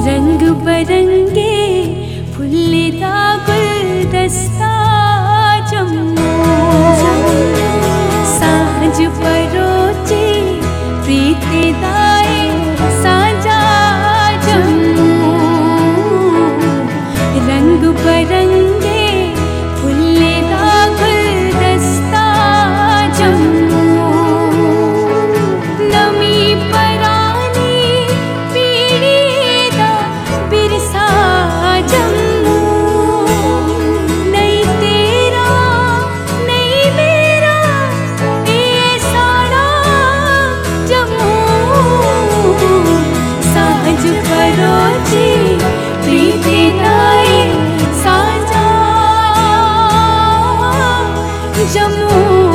रंग बरंगे फुल्लेदा गुलदस्ता जम्मू सांझ परोचे प्रीते दाए साजा जम्मू रंग बरंगे फुल्लेदा गुलदस्ता जम्मू नमी परानी पीड़ी दा बिरसा जम्मू नहीं तेरा नहीं मेरा ये साड़ा जम्मू सांझ परोचे प्रीते दाए साजा जम्मू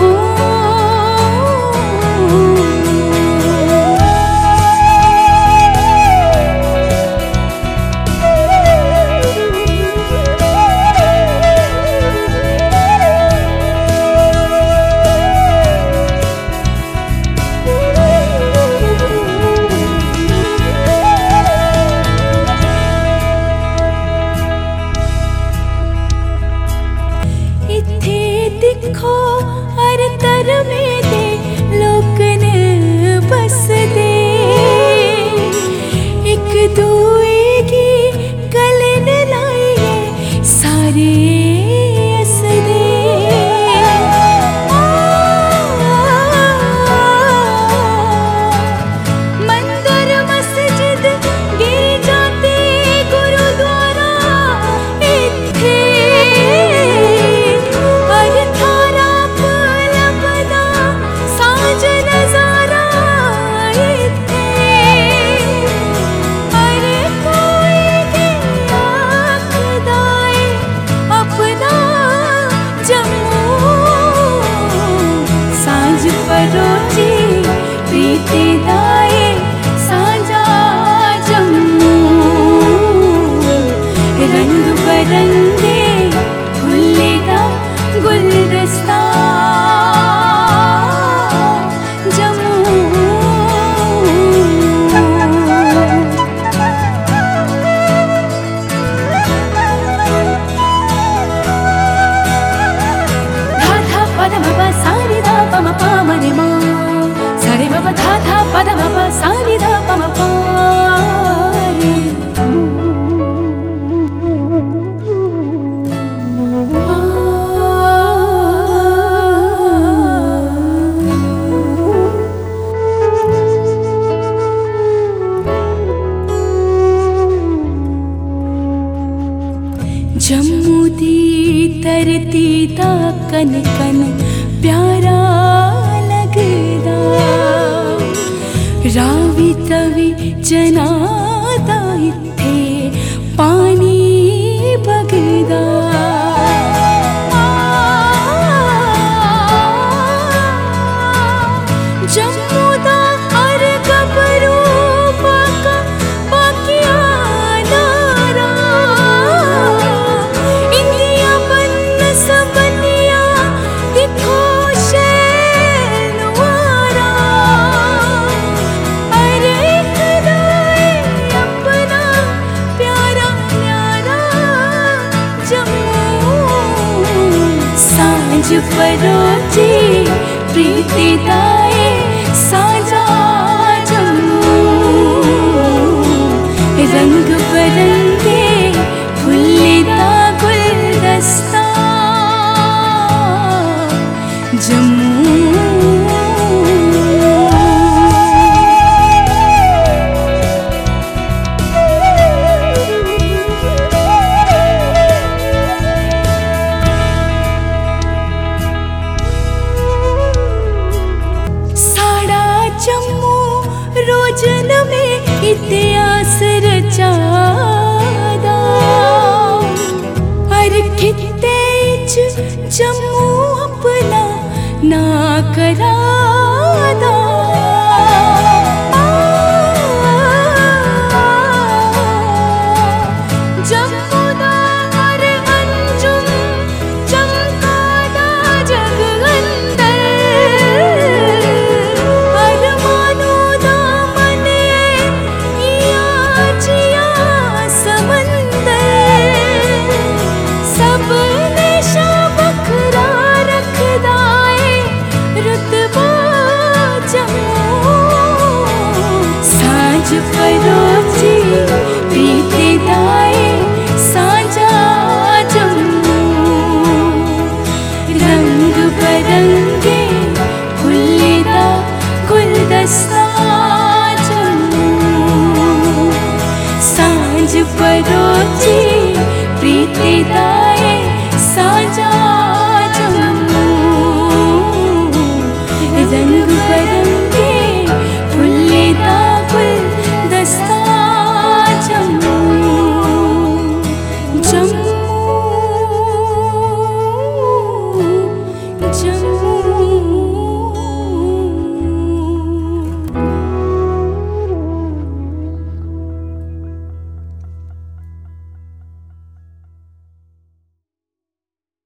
इत्थे दिखो हर तर में दे लोकन बसदे एक दूए की गलन लाइए सारे हसदे मंदिर मस्जिद गिरजा ते गुरुद्वारा इत्थे हर थारा पलबदा सांझ नजारा इत्थे हर कोई के आखदा ऐ अपना जम्मू सांझ परोचे प्रीते दाए साजा जम्मू रंग बरंगे फुल्लेदा गुलदस्ता जम्मू धा धा पद मप सानि धा पम प मरे मा सारे मप धा धा पद मप सानि धा पम प रे जम्मू दी धरती दा कन कन प्यारा लगदा रावी तवी जनादा इत्थे पानी बगदा जम्मू दा हर गबरू बाका बाकिया नारा इंदिया बन सबनिया दिखो शैलवारा हर एक दाए अपना प्यारा न्यारा जम्मू सांझ परोचे प्रीते दाए साजा जम्मू रंग बरंगे फुल्लेदा गुलदस्ता जम्मू साड़ा जम्मू रोजन में इतिहास रचा परोची प्रीति दाए साजा जम्मू रंग बरंगे फुल्लेदा गुलदस्ता जम्मू सांझ परोची प्रीति दा